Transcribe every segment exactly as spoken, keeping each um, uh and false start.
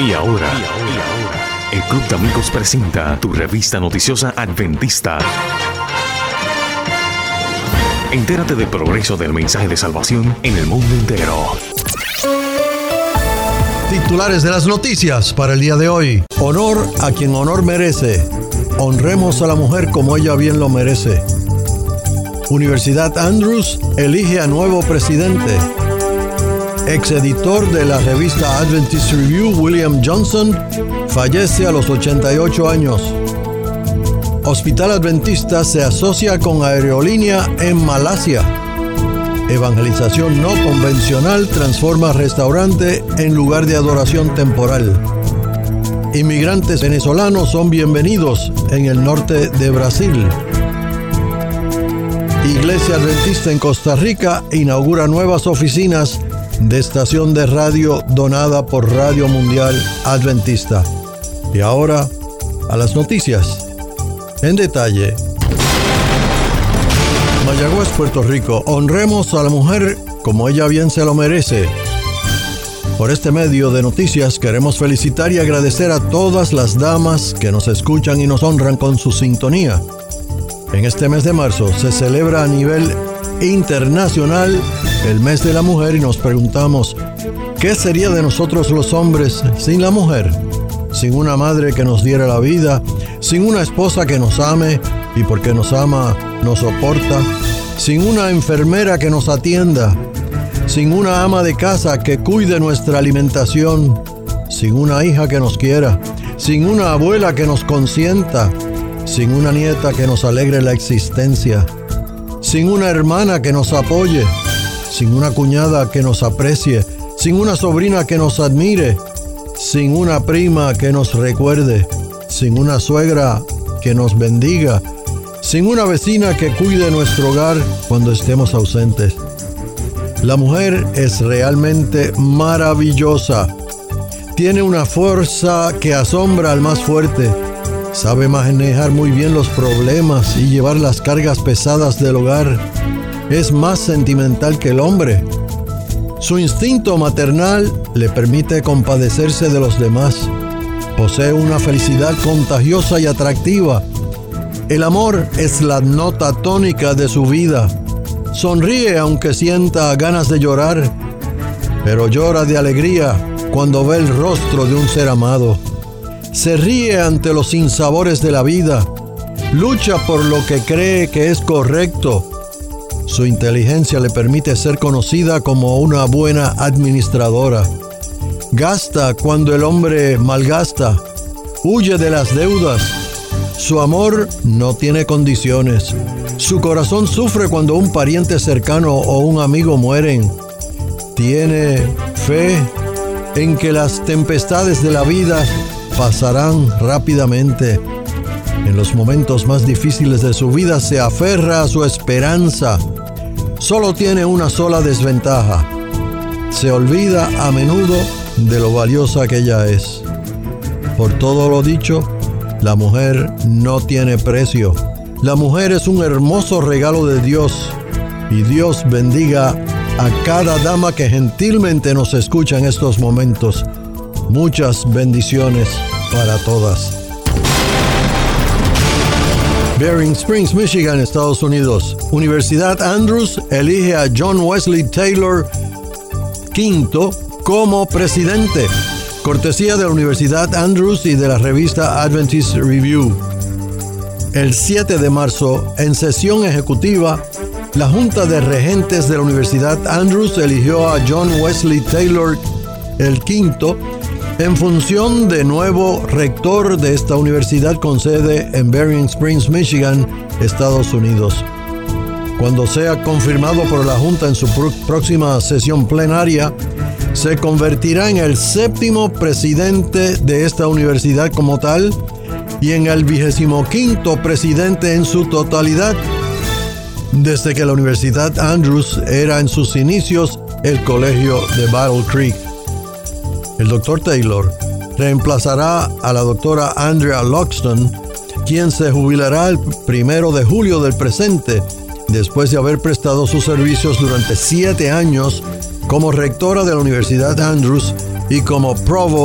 Y ahora, y ahora, el Club de Amigos presenta tu revista noticiosa adventista. Entérate del progreso del mensaje de salvación en el mundo entero. Titulares de las noticias para el día de hoy. Honor a quien honor merece. Honremos a la mujer como ella bien lo merece. Universidad Andrews elige a nuevo presidente. Exeditor de la revista Adventist Review, William Johnson, fallece a los ochenta y ocho años. Hospital Adventista se asocia con aerolínea en Malasia. Evangelización no convencional transforma restaurante en lugar de adoración temporal. Inmigrantes venezolanos son bienvenidos en el norte de Brasil. Iglesia Adventista en Costa Rica inaugura nuevas oficinas de estación de radio donada por Radio Mundial Adventista. Y ahora, a las noticias en detalle. Mayagüez, Puerto Rico. Honremos a la mujer como ella bien se lo merece. Por este medio de noticias queremos felicitar y agradecer a todas las damas que nos escuchan y nos honran con su sintonía. En este mes de marzo se celebra a nivel internacional el mes de la mujer y nos preguntamos, ¿qué sería de nosotros los hombres sin la mujer? Sin una madre que nos diera la vida, sin una esposa que nos ame y porque nos ama nos soporta, sin una enfermera que nos atienda, sin una ama de casa que cuide nuestra alimentación, sin una hija que nos quiera, sin una abuela que nos consienta, sin una nieta que nos alegre la existencia, sin una hermana que nos apoye, sin una cuñada que nos aprecie, sin una sobrina que nos admire, sin una prima que nos recuerde, sin una suegra que nos bendiga, sin una vecina que cuide nuestro hogar cuando estemos ausentes. La mujer es realmente maravillosa. Tiene una fuerza que asombra al más fuerte. Sabe manejar muy bien los problemas y llevar las cargas pesadas del hogar. Es más sentimental que el hombre. Su instinto maternal le permite compadecerse de los demás. Posee una felicidad contagiosa y atractiva. El amor es la nota tónica de su vida. Sonríe aunque sienta ganas de llorar, pero llora de alegría cuando ve el rostro de un ser amado. Se ríe ante los sinsabores de la vida. Lucha por lo que cree que es correcto. Su inteligencia le permite ser conocida como una buena administradora. Gasta cuando el hombre malgasta. Huye de las deudas. Su amor no tiene condiciones. Su corazón sufre cuando un pariente cercano o un amigo mueren. Tiene fe en que las tempestades de la vida pasarán rápidamente. En los momentos más difíciles de su vida se aferra a su esperanza. Solo tiene una sola desventaja. Se olvida a menudo de lo valiosa que ella es. Por todo lo dicho, la mujer no tiene precio. La mujer es un hermoso regalo de Dios. Y Dios bendiga a cada dama que gentilmente nos escucha en estos momentos. Muchas bendiciones para todas. Bering Springs, Michigan, Estados Unidos. Universidad Andrews elige a John Wesley Taylor quinto como presidente. Cortesía de la Universidad Andrews y de la revista Adventist Review. El siete de marzo, en sesión ejecutiva, la Junta de Regentes de la Universidad Andrews eligió a John Wesley Taylor el quinto en función de nuevo rector de esta universidad con sede en Bering Springs, Michigan, Estados Unidos. Cuando sea confirmado por la Junta en su pr- próxima sesión plenaria, se convertirá en el séptimo presidente de esta universidad como tal y en el vigésimo quinto presidente en su totalidad, desde que la Universidad Andrews era en sus inicios el colegio de Battle Creek. El doctor Taylor reemplazará a la doctora Andrea Loxton, quien se jubilará el primero de julio del presente, después de haber prestado sus servicios durante siete años como rectora de la Universidad Andrews y como provost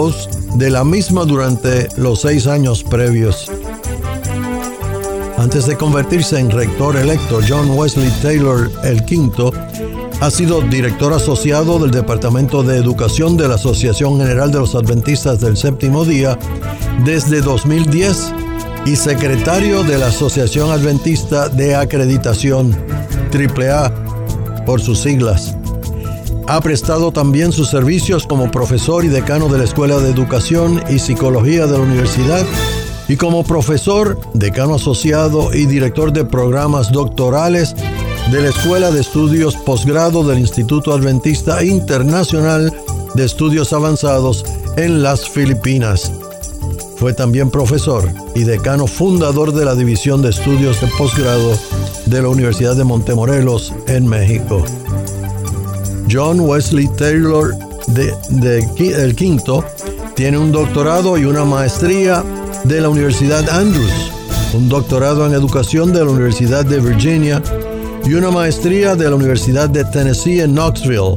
de la misma durante los seis años previos. Antes de convertirse en rector electo, John Wesley Taylor el quinto ha sido director asociado del Departamento de Educación de la Asociación General de los Adventistas del Séptimo Día desde dos mil diez y secretario de la Asociación Adventista de Acreditación, triple A por sus siglas. Ha prestado también sus servicios como profesor y decano de la Escuela de Educación y Psicología de la Universidad y como profesor, decano asociado y director de programas doctorales de la Escuela de Estudios Posgrado del Instituto Adventista Internacional de Estudios Avanzados en las Filipinas. Fue también profesor y decano fundador de la División de Estudios de Posgrado de la Universidad de Montemorelos en México. John Wesley Taylor de, de, el quinto tiene un doctorado y una maestría de la Universidad Andrews, un doctorado en educación de la Universidad de Virginia y una maestría de la Universidad de Tennessee en Knoxville.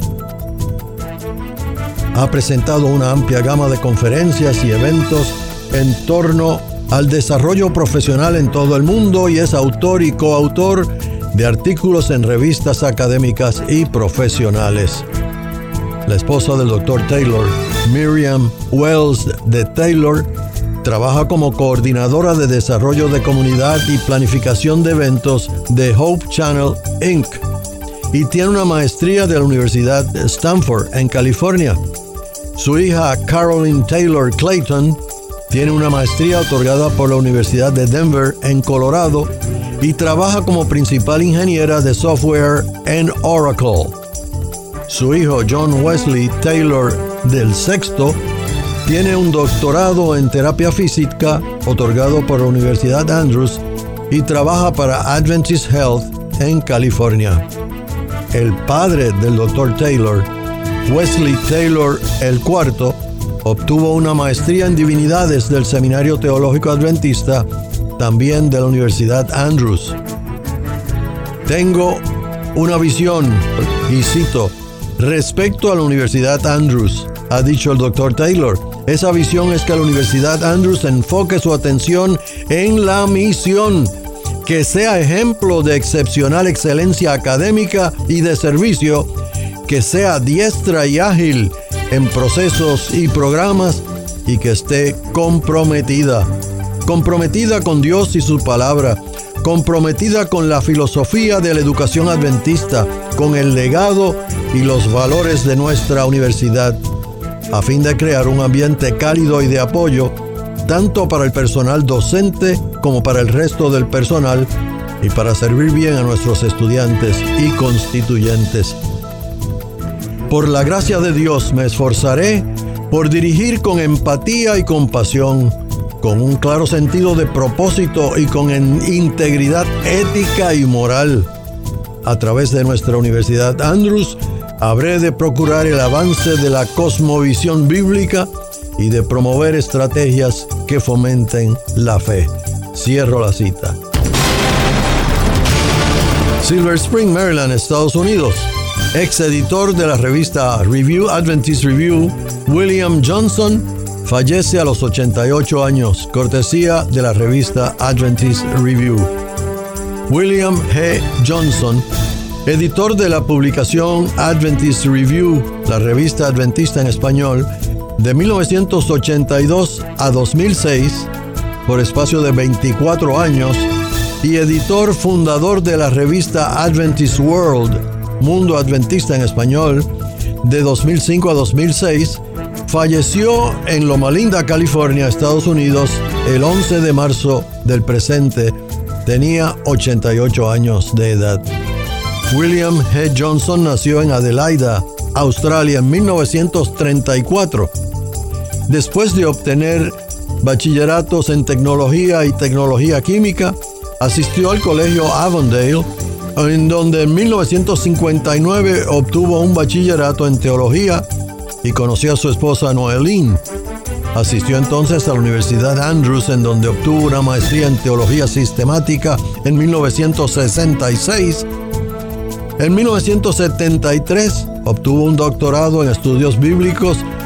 Ha presentado una amplia gama de conferencias y eventos en torno al desarrollo profesional en todo el mundo y es autor y coautor de artículos en revistas académicas y profesionales. La esposa del doctor Taylor, Miriam Wells de Taylor, trabaja como coordinadora de desarrollo de comunidad y planificación de eventos de Hope Channel incorporated y tiene una maestría de la Universidad de Stanford en California. Su hija Carolyn Taylor Clayton tiene una maestría otorgada por la Universidad de Denver en Colorado y trabaja como principal ingeniera de software en Oracle. Su hijo John Wesley Taylor del sexto tiene un doctorado en terapia física otorgado por la Universidad Andrews y trabaja para Adventist Health en California. El padre del doctor Taylor, Wesley Taylor el cuarto, obtuvo una maestría en divinidades del Seminario Teológico Adventista, también de la Universidad Andrews. Tengo una visión, y cito, respecto a la Universidad Andrews, ha dicho el doctor Taylor. Esa visión es que la Universidad Andrews enfoque su atención en la misión, que sea ejemplo de excepcional excelencia académica y de servicio, que sea diestra y ágil en procesos y programas y que esté comprometida, comprometida con Dios y su palabra, comprometida con la filosofía de la educación adventista, con el legado y los valores de nuestra universidad, a fin de crear un ambiente cálido y de apoyo, tanto para el personal docente como para el resto del personal, y para servir bien a nuestros estudiantes y constituyentes. Por la gracia de Dios me esforzaré por dirigir con empatía y compasión, con un claro sentido de propósito y con integridad ética y moral. A través de nuestra Universidad Andrews, habré de procurar el avance de la cosmovisión bíblica y de promover estrategias que fomenten la fe. Cierro la cita. Silver Spring, Maryland, Estados Unidos. Ex editor de la revista Review, Adventist Review, William Johnson, fallece a los ochenta y ocho años, cortesía de la revista Adventist Review. William G. Johnson, editor de la publicación Adventist Review, la revista adventista en español, de mil novecientos ochenta y dos a dos mil seis, por espacio de veinticuatro años, y editor fundador de la revista Adventist World, Mundo Adventista en español, de dos mil cinco a dos mil seis, falleció en Loma Linda, California, Estados Unidos, el once de marzo del presente. Tenía ochenta y ocho años de edad. William G. Johnson nació en Adelaida, Australia, en mil novecientos treinta y cuatro. Después de obtener bachilleratos en tecnología y tecnología química, asistió al colegio Avondale, en donde en mil novecientos cincuenta y nueve obtuvo un bachillerato en teología y conoció a su esposa Noelín. Asistió entonces a la Universidad Andrews, en donde obtuvo una maestría en teología sistemática en mil novecientos sesenta y seis. En mil novecientos setenta y tres obtuvo un doctorado en estudios bíblicos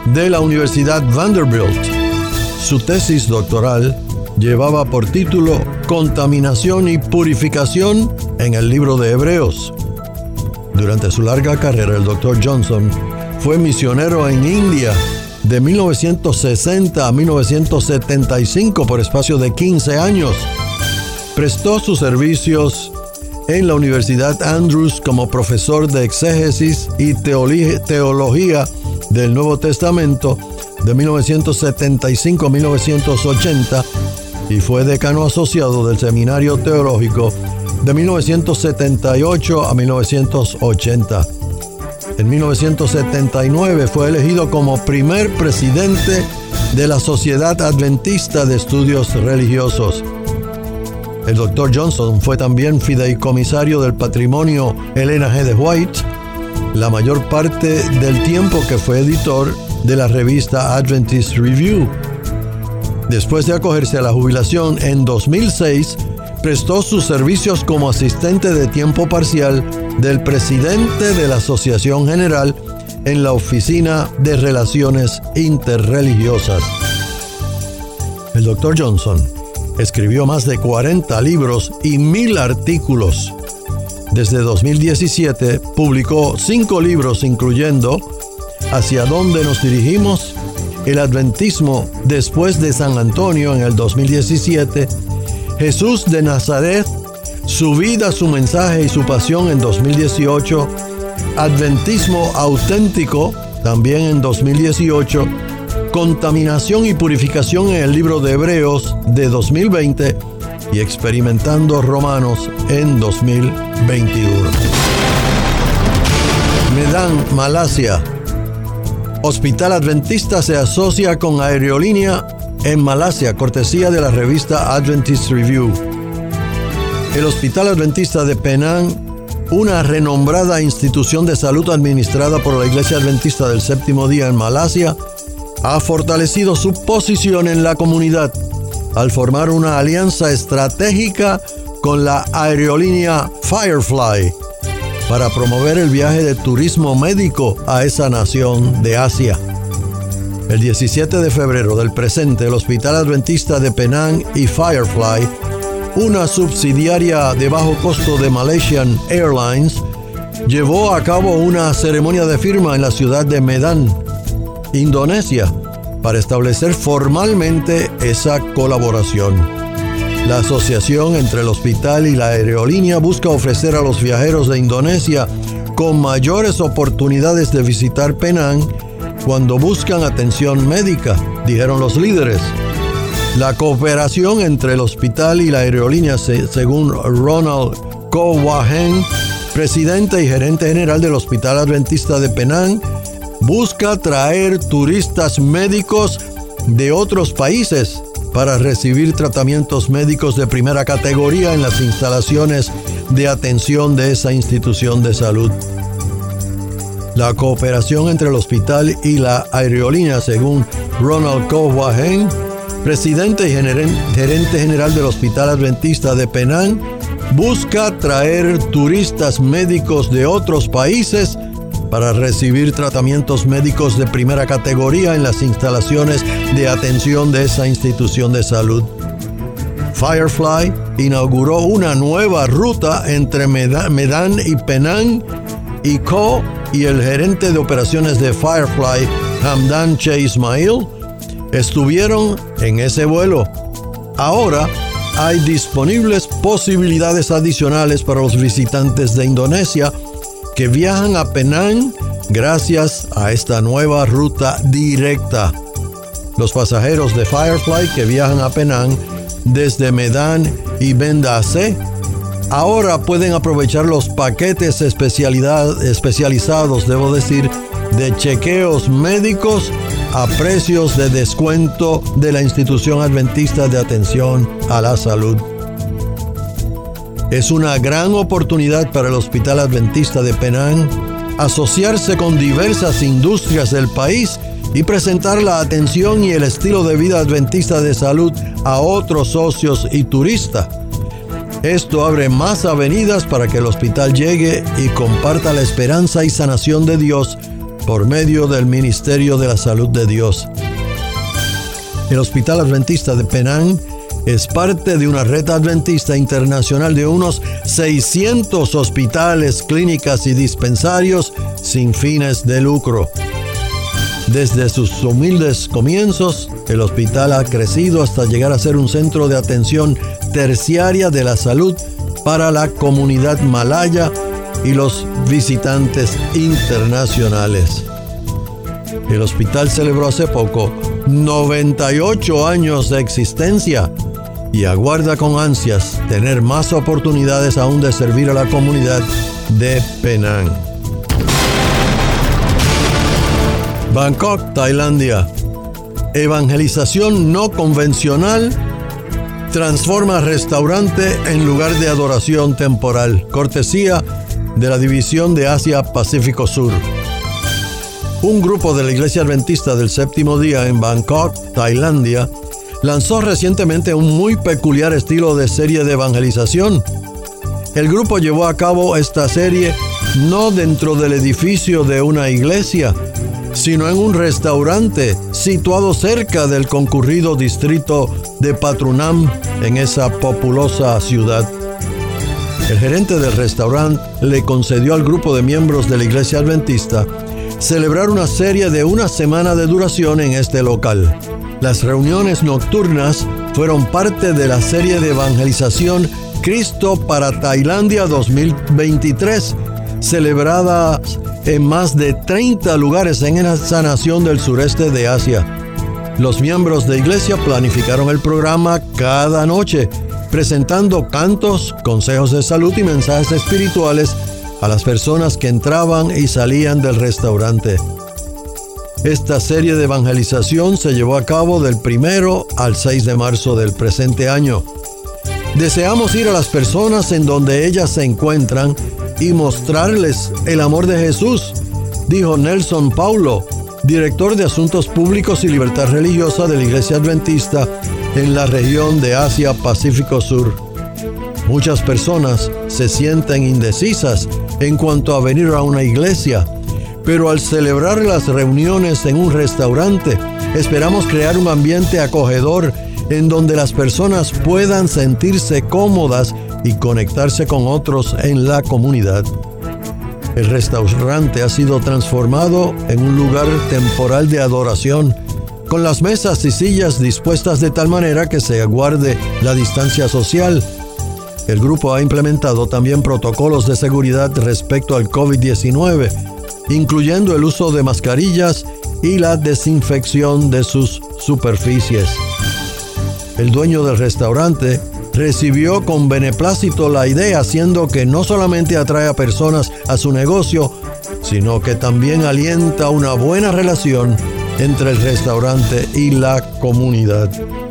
de la Universidad Vanderbilt. Su tesis doctoral llevaba por título Contaminación y Purificación en el libro de Hebreos. Durante su larga carrera, el doctor Johnson fue misionero en India de mil novecientos sesenta a mil novecientos setenta y cinco por espacio de quince años. Prestó sus servicios en la Universidad Andrews como profesor de exégesis y teología del Nuevo Testamento de mil novecientos setenta y cinco a mil novecientos ochenta y fue decano asociado del Seminario Teológico de mil novecientos setenta y ocho a mil novecientos ochenta. En mil novecientos setenta y nueve fue elegido como primer presidente de la Sociedad Adventista de Estudios Religiosos. El doctor Johnson fue también fideicomisario del patrimonio Elena G. de White, la mayor parte del tiempo que fue editor de la revista Adventist Review. Después de acogerse a la jubilación en dos mil seis, prestó sus servicios como asistente de tiempo parcial del presidente de la Asociación General en la Oficina de Relaciones Interreligiosas. El doctor Johnson escribió más de cuarenta libros y mil artículos. Desde dos mil diecisiete publicó cinco libros, incluyendo ¿Hacia dónde nos dirigimos?, El Adventismo después de San Antonio en el dos mil diecisiete, Jesús de Nazaret, Su vida, su mensaje y su pasión en dos mil dieciocho, Adventismo auténtico también en dos mil dieciocho, Contaminación y purificación en el libro de Hebreos de dos mil veinte y Experimentando Romanos en dos mil veintiuno. Medan, Malasia. Hospital Adventista se asocia con aerolínea en Malasia, cortesía de la revista Adventist Review. El Hospital Adventista de Penang, una renombrada institución de salud administrada por la Iglesia Adventista del Séptimo Día en Malasia, ha fortalecido su posición en la comunidad al formar una alianza estratégica con la aerolínea Firefly para promover el viaje de turismo médico a esa nación de Asia. El diecisiete de febrero del presente, el Hospital Adventista de Penang y Firefly, una subsidiaria de bajo costo de Malaysian Airlines, llevó a cabo una ceremonia de firma en la ciudad de Medan, Indonesia, para establecer formalmente esa colaboración. La asociación entre el hospital y la aerolínea busca ofrecer a los viajeros de Indonesia con mayores oportunidades de visitar Penang cuando buscan atención médica, dijeron los líderes. La cooperación entre el hospital y la aerolínea, según Ronald Koh Wah Heng, presidente y gerente general del Hospital Adventista de Penang, busca traer turistas médicos de otros países para recibir tratamientos médicos de primera categoría en las instalaciones de atención de esa institución de salud. La cooperación entre el hospital y la aerolínea, según Ronald Koh Wah Heng, presidente y gerente general del Hospital Adventista de Penang, busca traer turistas médicos de otros países para recibir tratamientos médicos de primera categoría en las instalaciones de atención de esa institución de salud. Firefly inauguró una nueva ruta entre Medan y Penang, y Koh y el gerente de operaciones de Firefly, Hamdan Che Ismail, estuvieron en ese vuelo. Ahora hay disponibles posibilidades adicionales para los visitantes de Indonesia que viajan a Penang gracias a esta nueva ruta directa. Los pasajeros de Firefly que viajan a Penang desde Medan y Banda Aceh ahora pueden aprovechar los paquetes especialidad, especializados, debo decir, de chequeos médicos a precios de descuento de la Institución Adventista de Atención a la Salud. Es una gran oportunidad para el Hospital Adventista de Penang asociarse con diversas industrias del país y presentar la atención y el estilo de vida adventista de salud a otros socios y turistas. Esto abre más avenidas para que el hospital llegue y comparta la esperanza y sanación de Dios por medio del Ministerio de la Salud de Dios. El Hospital Adventista de Penang es parte de una red adventista internacional de unos seiscientos hospitales, clínicas y dispensarios sin fines de lucro. Desde sus humildes comienzos, el hospital ha crecido hasta llegar a ser un centro de atención terciaria de la salud para la comunidad malaya y los visitantes internacionales. El hospital celebró hace poco noventa y ocho años de existencia y aguarda con ansias tener más oportunidades aún de servir a la comunidad de Penang. Bangkok, Tailandia. Evangelización no convencional transforma restaurante en lugar de adoración temporal. Cortesía de la División de Asia-Pacífico Sur. Un grupo de la Iglesia Adventista del Séptimo Día en Bangkok, Tailandia, lanzó recientemente un muy peculiar estilo de serie de evangelización. El grupo llevó a cabo esta serie no dentro del edificio de una iglesia, sino en un restaurante situado cerca del concurrido distrito de Patrunam en esa populosa ciudad. El gerente del restaurante le concedió al grupo de miembros de la Iglesia Adventista celebrar una serie de una semana de duración en este local. Las reuniones nocturnas fueron parte de la serie de evangelización Cristo para Tailandia dos mil veintitrés, celebrada en más de treinta lugares en esa nación del sureste de Asia. Los miembros de iglesia planificaron el programa cada noche, presentando cantos, consejos de salud y mensajes espirituales a las personas que entraban y salían del restaurante. Esta serie de evangelización se llevó a cabo del primero al seis de marzo del presente año. Deseamos ir a las personas en donde ellas se encuentran y mostrarles el amor de Jesús, dijo Nelson Paulo, director de Asuntos Públicos y Libertad Religiosa de la Iglesia Adventista en la región de Asia-Pacífico Sur. Muchas personas se sienten indecisas en cuanto a venir a una iglesia, pero al celebrar las reuniones en un restaurante, esperamos crear un ambiente acogedor en donde las personas puedan sentirse cómodas y conectarse con otros en la comunidad. El restaurante ha sido transformado en un lugar temporal de adoración, con las mesas y sillas dispuestas de tal manera que se guarde la distancia social. El grupo ha implementado también protocolos de seguridad respecto al covid diecinueve, incluyendo el uso de mascarillas y la desinfección de sus superficies. El dueño del restaurante recibió con beneplácito la idea, haciendo que no solamente atrae a personas a su negocio, sino que también alienta una buena relación entre el restaurante y la comunidad.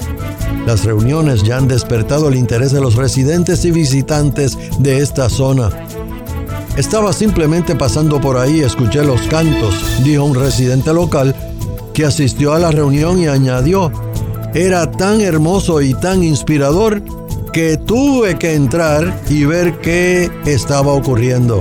Las reuniones ya han despertado el interés de los residentes y visitantes de esta zona. Estaba simplemente pasando por ahí y escuché los cantos, dijo un residente local que asistió a la reunión y añadió: era tan hermoso y tan inspirador que tuve que entrar y ver qué estaba ocurriendo.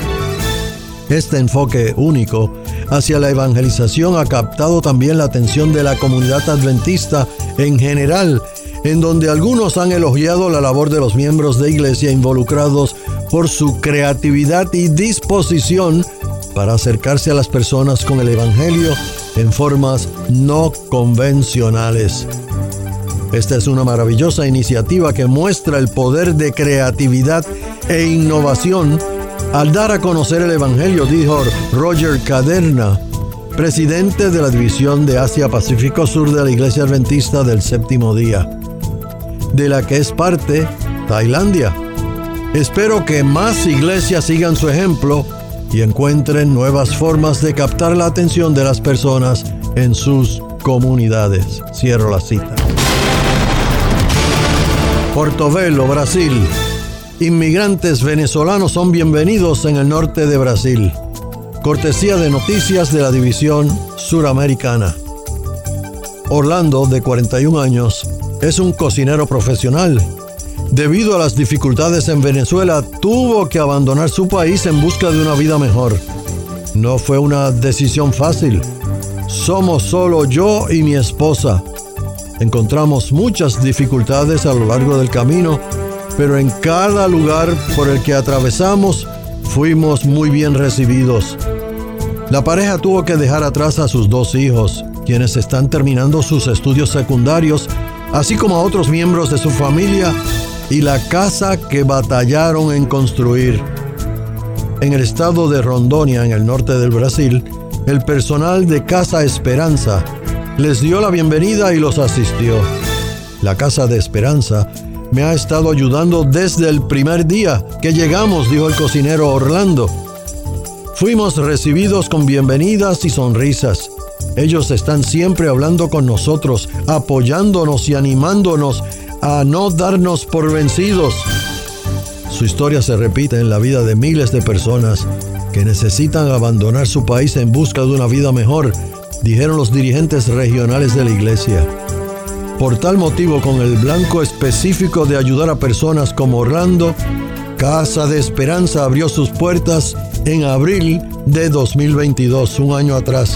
Este enfoque único hacia la evangelización ha captado también la atención de la comunidad adventista en general, en donde algunos han elogiado la labor de los miembros de iglesia involucrados por su creatividad y disposición para acercarse a las personas con el evangelio en formas no convencionales. Esta es una maravillosa iniciativa que muestra el poder de creatividad e innovación al dar a conocer el evangelio, dijo Roger Caderna, presidente de la División de Asia-Pacífico Sur de la Iglesia Adventista del Séptimo Día, de la que es parte Tailandia. Espero que más iglesias sigan su ejemplo y encuentren nuevas formas de captar la atención de las personas en sus comunidades. Cierro la cita. Portobelo, Brasil. Inmigrantes venezolanos son bienvenidos en el norte de Brasil. Cortesía de noticias de la División Suramericana. Orlando, de cuarenta y un años, es un cocinero profesional. Debido a las dificultades en Venezuela, tuvo que abandonar su país en busca de una vida mejor. No fue una decisión fácil. Somos solo yo y mi esposa. Encontramos muchas dificultades a lo largo del camino, pero en cada lugar por el que atravesamos fuimos muy bien recibidos. La pareja tuvo que dejar atrás a sus dos hijos, quienes están terminando sus estudios secundarios, así como a otros miembros de su familia y la casa que batallaron en construir. En el estado de Rondônia, en el norte del Brasil, el personal de Casa Esperanza les dio la bienvenida y los asistió. La Casa de Esperanza me ha estado ayudando desde el primer día que llegamos, dijo el cocinero Orlando. Fuimos recibidos con bienvenidas y sonrisas. Ellos están siempre hablando con nosotros, apoyándonos y animándonos a no darnos por vencidos. Su historia se repite en la vida de miles de personas que necesitan abandonar su país en busca de una vida mejor, dijeron los dirigentes regionales de la iglesia. Por tal motivo, con el blanco específico de ayudar a personas como Orlando, Casa de Esperanza abrió sus puertas en abril de dos mil veintidós, un año atrás.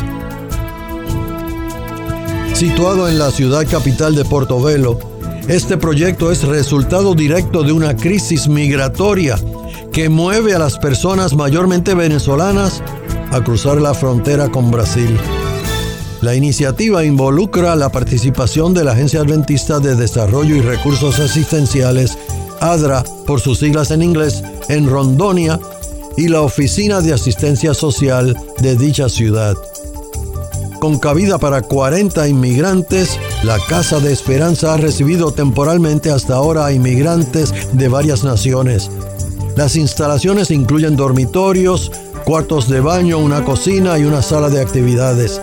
Situado en la ciudad capital de Portobelo, este proyecto es resultado directo de una crisis migratoria que mueve a las personas mayormente venezolanas a cruzar la frontera con Brasil. La iniciativa involucra la participación de la Agencia Adventista de Desarrollo y Recursos Asistenciales, ADRA por sus siglas en inglés, en Rondônia, y la Oficina de Asistencia Social de dicha ciudad. Con cabida para cuarenta inmigrantes, la Casa de Esperanza ha recibido temporalmente hasta ahora a inmigrantes de varias naciones. Las instalaciones incluyen dormitorios, cuartos de baño, una cocina y una sala de actividades.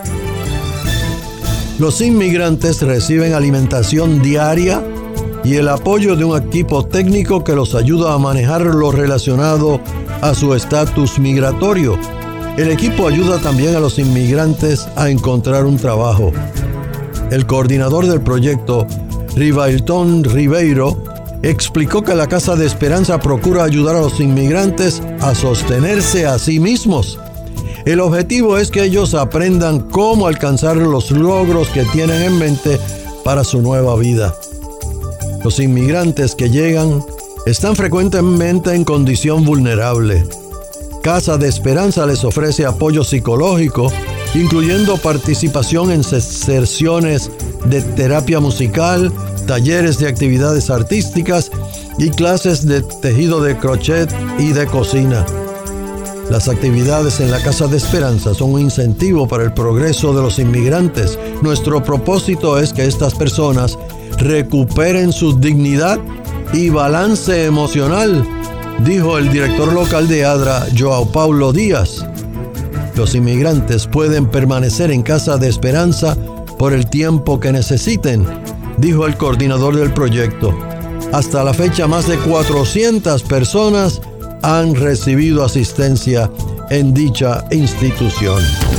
Los inmigrantes reciben alimentación diaria y el apoyo de un equipo técnico que los ayuda a manejar lo relacionado a su estatus migratorio. El equipo ayuda también a los inmigrantes a encontrar un trabajo. El coordinador del proyecto, Rivailton Ribeiro, explicó que la Casa de Esperanza procura ayudar a los inmigrantes a sostenerse a sí mismos. El objetivo es que ellos aprendan cómo alcanzar los logros que tienen en mente para su nueva vida. Los inmigrantes que llegan están frecuentemente en condición vulnerable. Casa de Esperanza les ofrece apoyo psicológico, incluyendo participación en sesiones de terapia musical, talleres de actividades artísticas y clases de tejido de crochet y de cocina. Las actividades en la Casa de Esperanza son un incentivo para el progreso de los inmigrantes. Nuestro propósito es que estas personas recuperen su dignidad y balance emocional, dijo el director local de ADRA, João Paulo Díaz. Los inmigrantes pueden permanecer en Casa de Esperanza por el tiempo que necesiten, dijo el coordinador del proyecto. Hasta la fecha, más de cuatrocientas personas han recibido asistencia en dicha institución.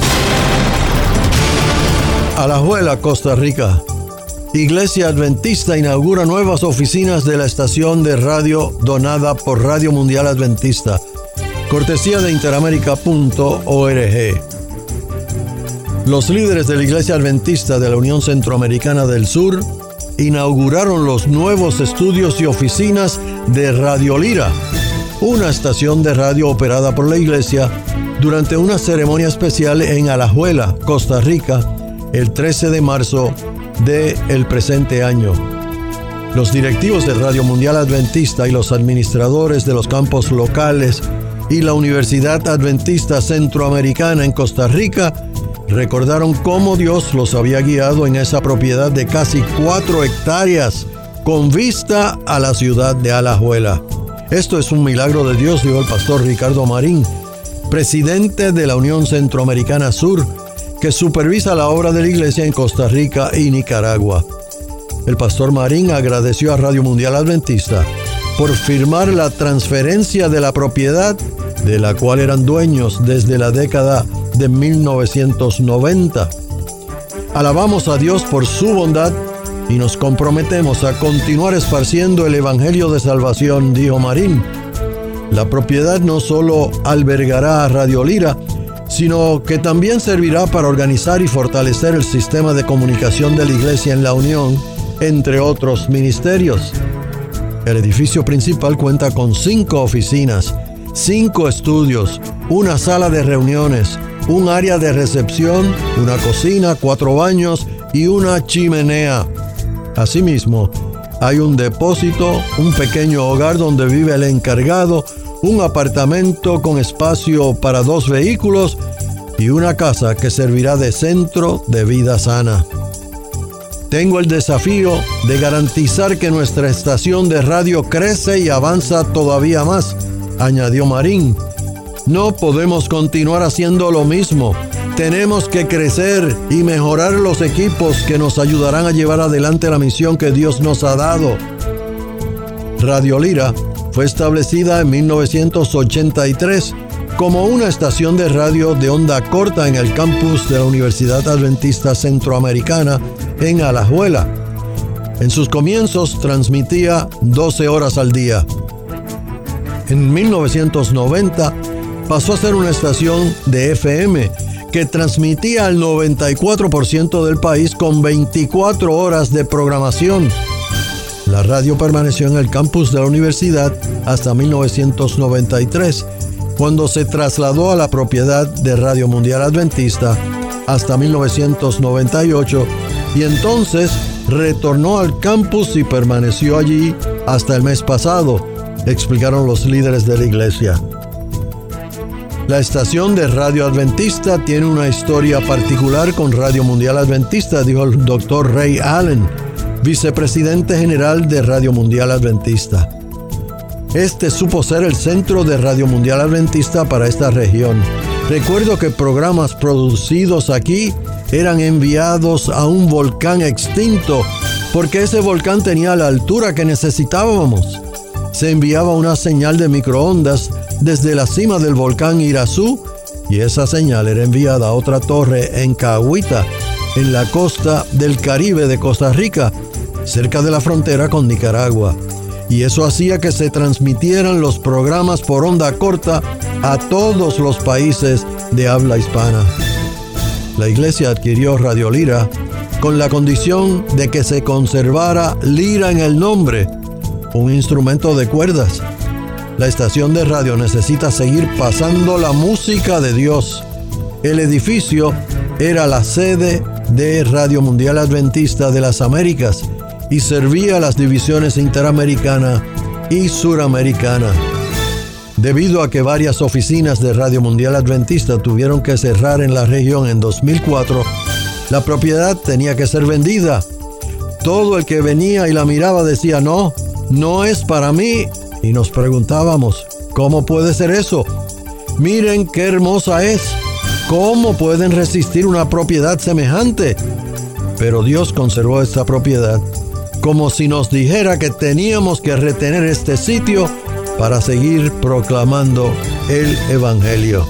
Alajuela, Costa Rica. Iglesia Adventista inaugura nuevas oficinas de la estación de radio donada por Radio Mundial Adventista, cortesía de interamerica punto org. Los líderes de la Iglesia Adventista de la Unión Centroamericana del Sur inauguraron los nuevos estudios y oficinas de Radio Lira, una estación de radio operada por la iglesia, durante una ceremonia especial en Alajuela, Costa Rica, el trece de marzo del presente año. Los directivos de Radio Mundial Adventista y los administradores de los campos locales y la Universidad Adventista Centroamericana en Costa Rica recordaron cómo Dios los había guiado en esa propiedad de casi cuatro hectáreas con vista a la ciudad de Alajuela. Esto es un milagro de Dios, dijo el pastor Ricardo Marín, presidente de la Unión Centroamericana Sur, que supervisa la obra de la iglesia en Costa Rica y Nicaragua. El pastor Marín agradeció a Radio Mundial Adventista por firmar la transferencia de la propiedad de la cual eran dueños desde la década de mil novecientos noventa. Alabamos a Dios por su bondad y nos comprometemos a continuar esparciendo el Evangelio de Salvación, dijo Marín. La propiedad no solo albergará a Radio Lira, sino que también servirá para organizar y fortalecer el sistema de comunicación de la Iglesia en la Unión, entre otros ministerios. El edificio principal cuenta con cinco oficinas, cinco estudios, una sala de reuniones, un área de recepción, una cocina, cuatro baños y una chimenea. Asimismo, hay un depósito, un pequeño hogar donde vive el encargado, un apartamento con espacio para dos vehículos y una casa que servirá de centro de vida sana. Tengo el desafío de garantizar que nuestra estación de radio crece y avanza todavía más, añadió Marín. No podemos continuar haciendo lo mismo. Tenemos que crecer y mejorar los equipos que nos ayudarán a llevar adelante la misión que Dios nos ha dado. Radio Lira fue establecida en mil novecientos ochenta y tres como una estación de radio de onda corta en el campus de la Universidad Adventista Centroamericana en Alajuela. En sus comienzos transmitía doce horas al día. En mil novecientos noventa pasó a ser una estación de F M que transmitía al noventa y cuatro por ciento del país con veinticuatro horas de programación. La radio permaneció en el campus de la universidad hasta mil novecientos noventa y tres, cuando se trasladó a la propiedad de Radio Mundial Adventista hasta mil novecientos noventa y ocho, y entonces retornó al campus y permaneció allí hasta el mes pasado, explicaron los líderes de la iglesia. La estación de Radio Adventista tiene una historia particular con Radio Mundial Adventista, dijo el doctor Ray Allen, vicepresidente general de Radio Mundial Adventista. Este supo ser el centro de Radio Mundial Adventista para esta región. Recuerdo que programas producidos aquí eran enviados a un volcán extinto porque ese volcán tenía la altura que necesitábamos. Se enviaba una señal de microondas desde la cima del volcán Irazú y esa señal era enviada a otra torre en Cahuita, en la costa del Caribe de Costa Rica, cerca de la frontera con Nicaragua. Y eso hacía que se transmitieran los programas por onda corta a todos los países de habla hispana. La iglesia adquirió Radio Lira con la condición de que se conservara lira en el nombre, un instrumento de cuerdas. La estación de radio necesita seguir pasando la música de Dios. El edificio era la sede de Radio Mundial Adventista de las Américas y servía a las divisiones interamericana y suramericana. Debido a que varias oficinas de Radio Mundial Adventista tuvieron que cerrar en la región en dos mil cuatro, la propiedad tenía que ser vendida. Todo el que venía y la miraba decía, no, no es para mí. Y nos preguntábamos, ¿cómo puede ser eso? Miren qué hermosa es. ¿Cómo pueden resistir una propiedad semejante? Pero Dios conservó esta propiedad, como si nos dijera que teníamos que retener este sitio para seguir proclamando el Evangelio.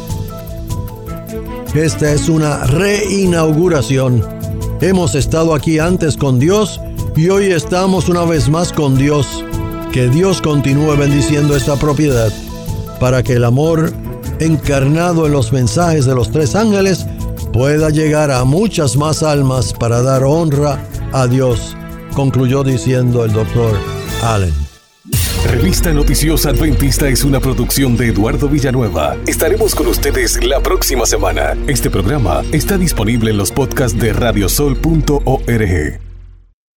Esta es una reinauguración. Hemos estado aquí antes con Dios y hoy estamos una vez más con Dios. Que Dios continúe bendiciendo esta propiedad para que el amor encarnado en los mensajes de los tres ángeles pueda llegar a muchas más almas para dar honra a Dios, concluyó diciendo el doctor Allen. Revista Noticiosa Adventista es una producción de Eduardo Villanueva. Estaremos con ustedes la próxima semana. Este programa está disponible en los podcasts de radiosol punto org.